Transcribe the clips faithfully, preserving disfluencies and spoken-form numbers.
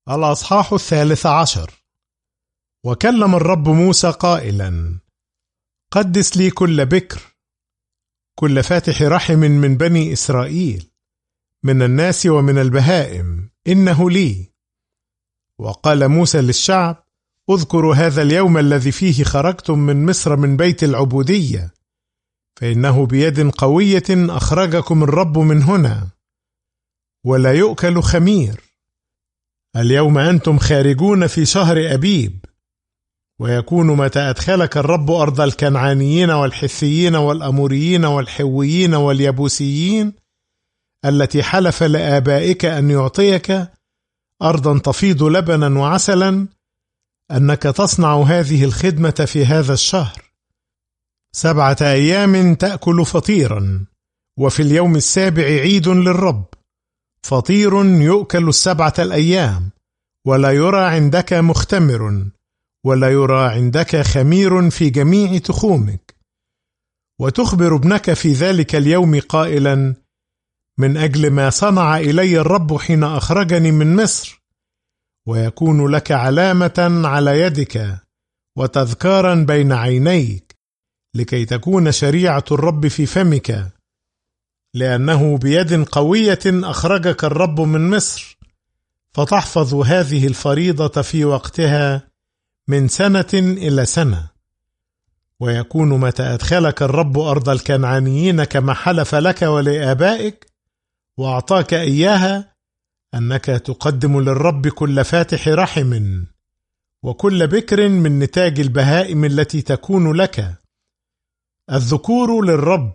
الأصحاح الثالث عشر. وكلم الرب موسى قائلا: قدس لي كل بكر، كل فاتح رحم من بني إسرائيل، من الناس ومن البهائم، إنه لي. وقال موسى للشعب: اذكروا هذا اليوم الذي فيه خرجتم من مصر من بيت العبودية، فإنه بيد قوية أخرجكم الرب من هنا، ولا يؤكل خمير. اليوم أنتم خارجون في شهر أبيب، ويكون متى أدخلك الرب أرض الكنعانيين والحثيين والأموريين والحويين واليبوسيين التي حلف لآبائك أن يعطيك، أرضا تفيض لبنا وعسلا، أنك تصنع هذه الخدمة في هذا الشهر. سبعة أيام تأكل فطيرا، وفي اليوم السابع عيد للرب، فطير يؤكل السبعة الأيام، ولا يرى عندك مختمر، ولا يرى عندك خمير في جميع تخومك. وتخبر ابنك في ذلك اليوم قائلا: من أجل ما صنع إلي الرب حين أخرجني من مصر، ويكون لك علامة على يدك وتذكارا بين عينيك، لكي تكون شريعة الرب في فمك، لأنه بيد قوية أخرجك الرب من مصر، فتحفظ هذه الفريضة في وقتها من سنة إلى سنة. ويكون متى أدخلك الرب أرض الكنعانيين كما حلف لك ولآبائك وأعطاك إياها، أنك تقدم للرب كل فاتح رحم، وكل بكر من نتاج البهائم التي تكون لك، الذكور للرب،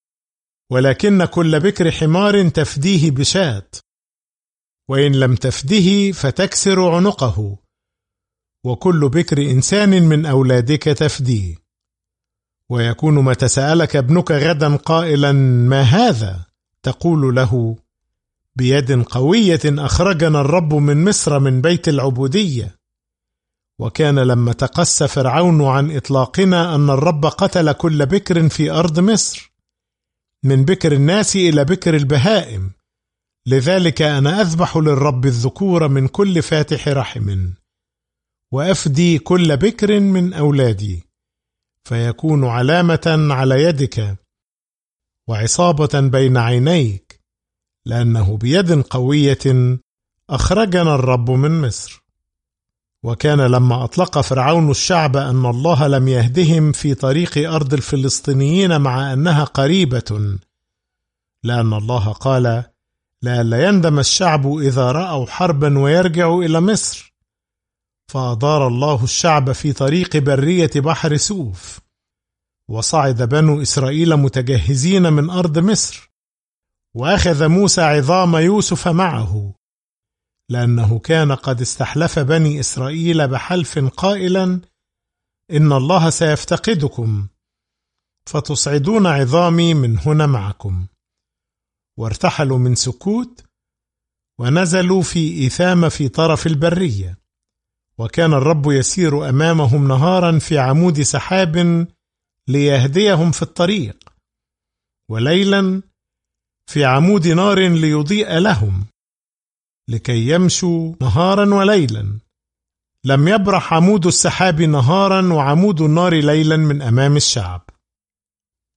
ولكن كل بكر حمار تفديه بشاة، وإن لم تفده فتكسر عنقه، وكل بكر إنسان من أولادك تفديه. ويكون متى سألك ابنك غدا قائلا: ما هذا؟ تقول له: بيد قوية أخرجنا الرب من مصر من بيت العبودية. وكان لما تقسى فرعون عن إطلاقنا أن الرب قتل كل بكر في أرض مصر، من بكر الناس إلى بكر البهائم، لذلك أنا أذبح للرب الذكور من كل فاتح رحم، وأفدي كل بكر من أولادي، فيكون علامة على يدك وعصابة بين عينيك، لأنه بيد قوية أخرجنا الرب من مصر. وكان لما أطلق فرعون الشعب أن الله لم يهدهم في طريق أرض الفلسطينيين مع أنها قريبة، لأن الله قال: لئلا يندم الشعب إذا رأوا حربا ويرجعوا إلى مصر. فأدار الله الشعب في طريق برية بحر سوف، وصعد بنو إسرائيل متجهزين من أرض مصر. وأخذ موسى عظام يوسف معه، لأنه كان قد استحلف بني إسرائيل بحلف قائلا: إن الله سيفتقدكم، فتصعدون عظامي من هنا معكم. وارتحلوا من سكوت ونزلوا في إيثام في طرف البرية، وكان الرب يسير أمامهم نهارا في عمود سحاب ليهديهم في الطريق، وليلا في عمود نار ليضيء لهم، لكي يمشوا نهارا وليلا. لم يبرح عمود السحاب نهارا وعمود النار ليلا من أمام الشعب.